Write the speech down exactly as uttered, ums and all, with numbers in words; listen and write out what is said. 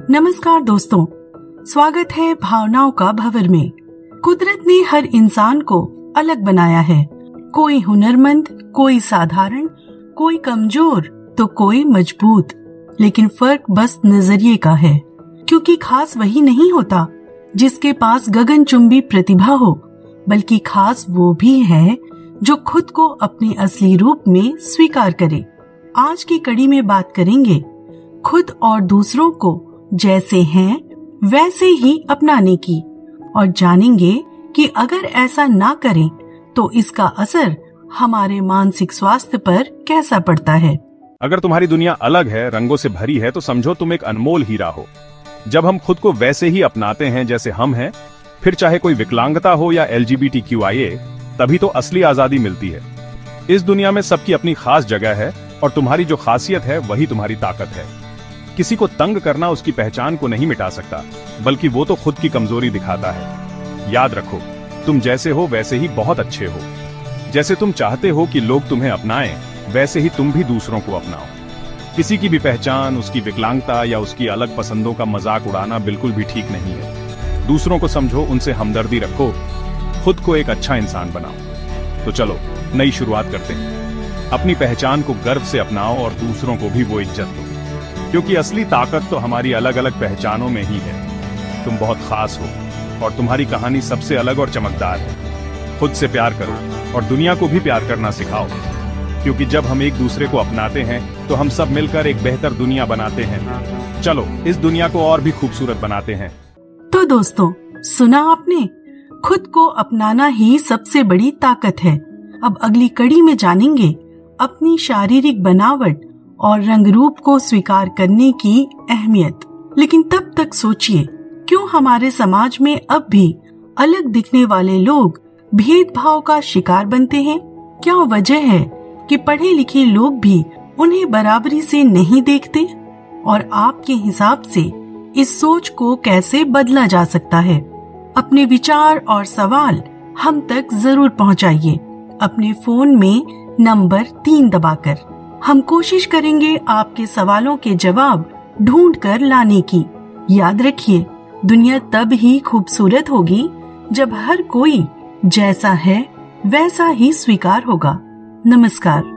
नमस्कार दोस्तों, स्वागत है भावनाओं का भंवर में। कुदरत ने हर इंसान को अलग बनाया है। कोई हुनरमंद, कोई साधारण, कोई कमजोर तो कोई मजबूत। लेकिन फर्क बस नजरिए का है, क्योंकि खास वही नहीं होता जिसके पास गगनचुंबी प्रतिभा हो, बल्कि खास वो भी है जो खुद को अपने असली रूप में स्वीकार करे। आज की कड़ी में बात करेंगे खुद और दूसरों को जैसे हैं वैसे ही अपनाने की, और जानेंगे कि अगर ऐसा ना करें तो इसका असर हमारे मानसिक स्वास्थ्य पर कैसा पड़ता है। अगर तुम्हारी दुनिया अलग है, रंगों से भरी है, तो समझो तुम एक अनमोल हीरा हो। जब हम खुद को वैसे ही अपनाते हैं जैसे हम हैं, फिर चाहे कोई विकलांगता हो या L G B T Q I A, तभी तो असली आजादी मिलती है। इस दुनिया में सबकी अपनी खास जगह है और तुम्हारी जो खासियत है वही तुम्हारी ताकत है। किसी को तंग करना उसकी पहचान को नहीं मिटा सकता, बल्कि वो तो खुद की कमजोरी दिखाता है। याद रखो, तुम जैसे हो वैसे ही बहुत अच्छे हो। जैसे तुम चाहते हो कि लोग तुम्हें अपनाएं, वैसे ही तुम भी दूसरों को अपनाओ। किसी की भी पहचान, उसकी विकलांगता या उसकी अलग पसंदों का मजाक उड़ाना बिल्कुल भी ठीक नहीं है। दूसरों को समझो, उनसे हमदर्दी रखो, खुद को एक अच्छा इंसान बनाओ। तो चलो नई शुरुआत करते हैं। अपनी पहचान को गर्व से अपनाओ और दूसरों को भी वो इज्जत दो, क्योंकि असली ताकत तो हमारी अलग अलग पहचानों में ही है। तुम बहुत खास हो और तुम्हारी कहानी सबसे अलग और चमकदार है। खुद से प्यार करो और दुनिया को भी प्यार करना सिखाओ, क्योंकि जब हम एक दूसरे को अपनाते हैं तो हम सब मिलकर एक बेहतर दुनिया बनाते हैं। चलो इस दुनिया को और भी खूबसूरत बनाते हैं। तो दोस्तों, सुना आपने, खुद को अपनाना ही सबसे बड़ी ताकत है। अब अगली कड़ी में जानेंगे अपनी शारीरिक बनावट और रंग रूप को स्वीकार करने की अहमियत। लेकिन तब तक सोचिए, क्यों हमारे समाज में अब भी अलग दिखने वाले लोग भेदभाव का शिकार बनते हैं? क्या वजह है कि पढ़े लिखे लोग भी उन्हें बराबरी से नहीं देखते? और आपके हिसाब से इस सोच को कैसे बदला जा सकता है? अपने विचार और सवाल हम तक जरूर पहुंचाइए अपने फोन में नंबर तीन दबाकर। हम कोशिश करेंगे आपके सवालों के जवाब ढूंढ कर लाने की। याद रखिए, दुनिया तब ही खूबसूरत होगी जब हर कोई जैसा है वैसा ही स्वीकार होगा। नमस्कार।